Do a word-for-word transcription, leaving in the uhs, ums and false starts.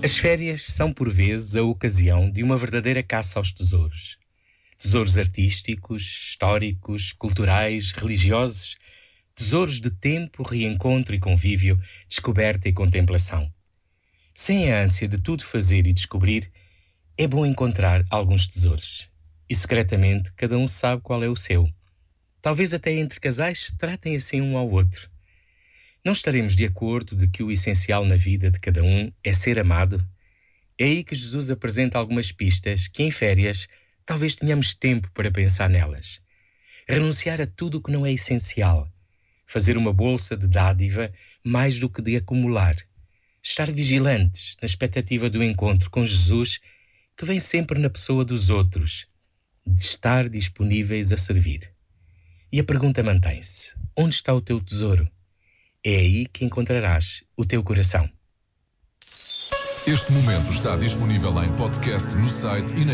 As férias são, por vezes, a ocasião de uma verdadeira caça aos tesouros. Tesouros artísticos, históricos, culturais, religiosos, tesouros de tempo, reencontro e convívio, descoberta e contemplação. Sem a ânsia de tudo fazer e descobrir, é bom encontrar alguns tesouros. E secretamente cada um sabe qual é o seu. Talvez até entre casais se tratem assim um ao outro. Não estaremos de acordo de que o essencial na vida de cada um é ser amado? É aí que Jesus apresenta algumas pistas que em férias talvez tenhamos tempo para pensar nelas. Renunciar a tudo o que não é essencial. Fazer uma bolsa de dádiva mais do que de acumular. Estar vigilantes na expectativa do encontro com Jesus, que vem sempre na pessoa dos outros. De estar disponíveis a servir. E a pergunta mantém-se: onde está o teu tesouro? É aí que encontrarás o teu coração. Este momento está disponível em podcast no site e na